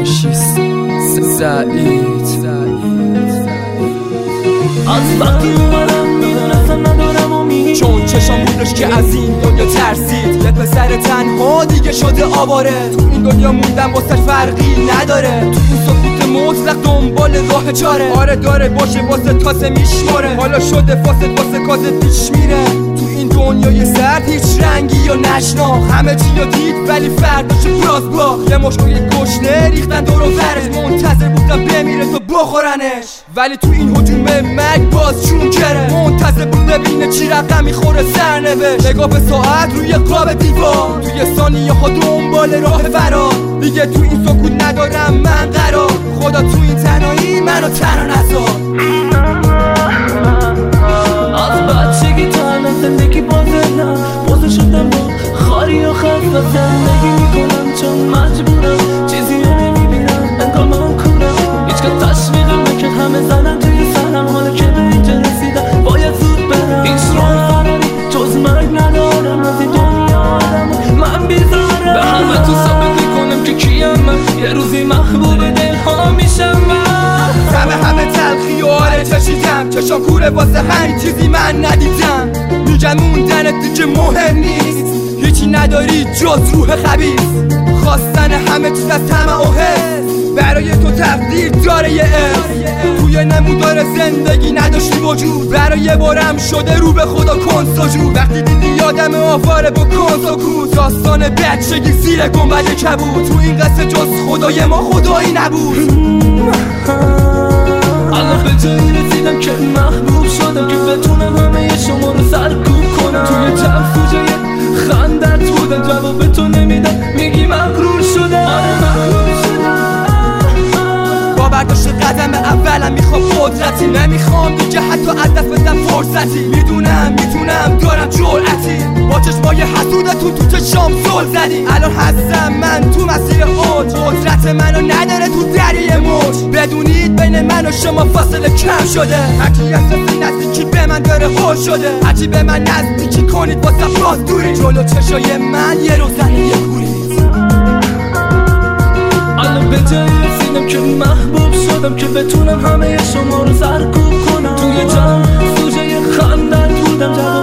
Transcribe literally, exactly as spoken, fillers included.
آنارشیست سعید. از وقتی اومدم میدونستم ندارم امید، چون چشام بودش که از این دنیا ترسید. یه پسر تنها دیگه شده آواره، تو این دنیا موندم واسه فرقی نداره. تو این سکوت مطلق دنبال راه چاره، آره داره باشه واسه تازه میشماره. حالا شده فاسد واسه کازه پیش میره. تو این دنیای سرد هیچ رنگی یا نشنا، همه چی یا دید ولی فرداش براز با یه مشکوی گشنه ریختن دور و برش. منتظر بودم بمیره تا بخورنش، ولی تو این هجوم مرگ باز چون کره. منتظر بود ببینه چی رقم میخوره سرنوشت. نگاه به ساعت روی قاب دیوار، توی ثانیه ها دنبال راه فرار. دیگه تو این سکوت ندارم من قرار، خدا تو این تنهایی منو تنها نذار. از بچگی تنها زندگی بازدم، بازه شدم با خاری و خست و زندگی میکنم چون مجبورم. چیزی رو نمیبینم انگار من کورم، هیچگاه تشویقم نکرد همه زدن توی سرم. حالا که به اینجا رسیدم باید زود برم، هیچ راه فراری جز مرگ ندارم. از این دنیا آدم من بیزارم، به همه تو ثابت میکنم که کیم من، یه روزی محبوب دلها میشم من. همه همه تلخی و آره چشیدم، چشام کوره واسه همین چیزی من ندیدم. میگن موندنت دیگه مهم نیست، هیچی نداری جز روح خبیث. خواستن همه چیز از طمع و حس، برای تو تقدیر داره یه اسم. توی نمودار زندگی نداشتی وجود، برای یه بارم شده رو به خدا کن سجود. وقتی دیدی یادم آواره با کنس و کوس، داستان بچگی زیر گنبد کبود. تو این قصه جز خدای ما خدایی نبود. الان به جایی رسیدم که محبوب شدم، که بتونم همه شما رو سرکوب کنم. توی جمع تو جای خندت بودم، جواب تو نمیدم میگی مغرور شدم. آره مغرور شدم. با برداشت قدم اولم میخوام قدرتی، نمیخوام دیگه حتی از دست بدم فرصتی. میدونم میتونم دارم جرأتی، با چشمای حسودتون تو چشام زل زدی. الان هستم من تو مسیر اوج، قدرت منو نداره تو دریای موج. بدونید بین من و شما فاصله کم شده، هرکی احساس نزدیکی به من داره هول شده. هرچی به من نزدیکی کنید واسه باز دوری، جلو چشای من یه روزنه یه کوری. الان به جایی رسیدم که محبوب شدم، که بتونم همه شما رو سرکوب کنم. توی جمع سوژه خندت بودم،